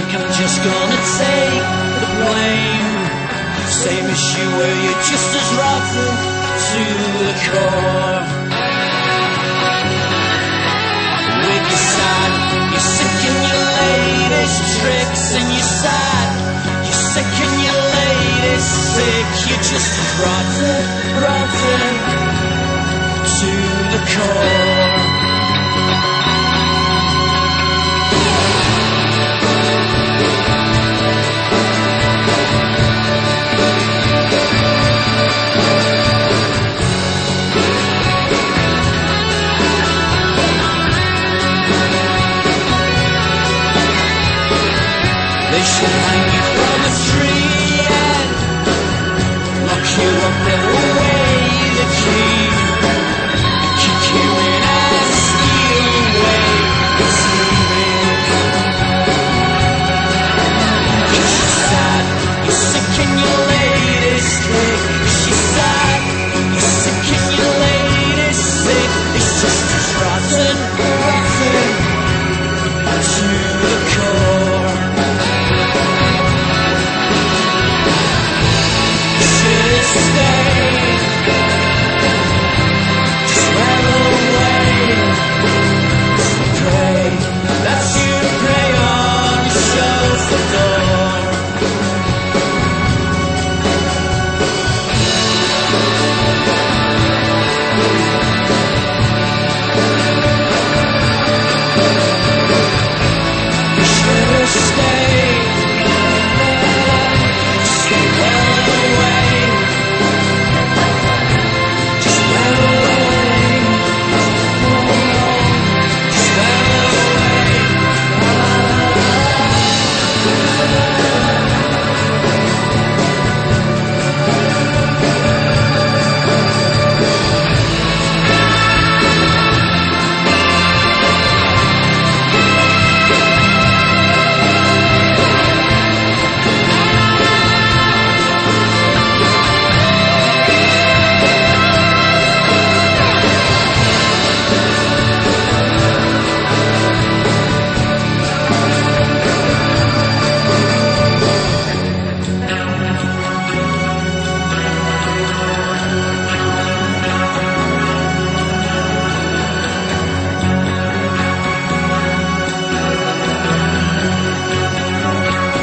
I'm just gonna take the blame. Same as you, where you're just as rotten to the core. With your sad, you're sick in your latest tricks, and you're sad, you're sick in your latest sick. You're just as rotten, rotten to the core. They should hang you from a tree and lock you up and away the key, kick you in and steal away the sleeping. 'Cause you're sad, you're sick in your latest kick. 'Cause you're sad, you're sick in your latest sick. It's just as rotten, rotten to the core. Stay, just run away. Pray that you pray on yourself the door. You should have stayed, stay well away.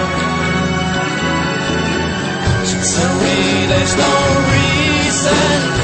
There's no reason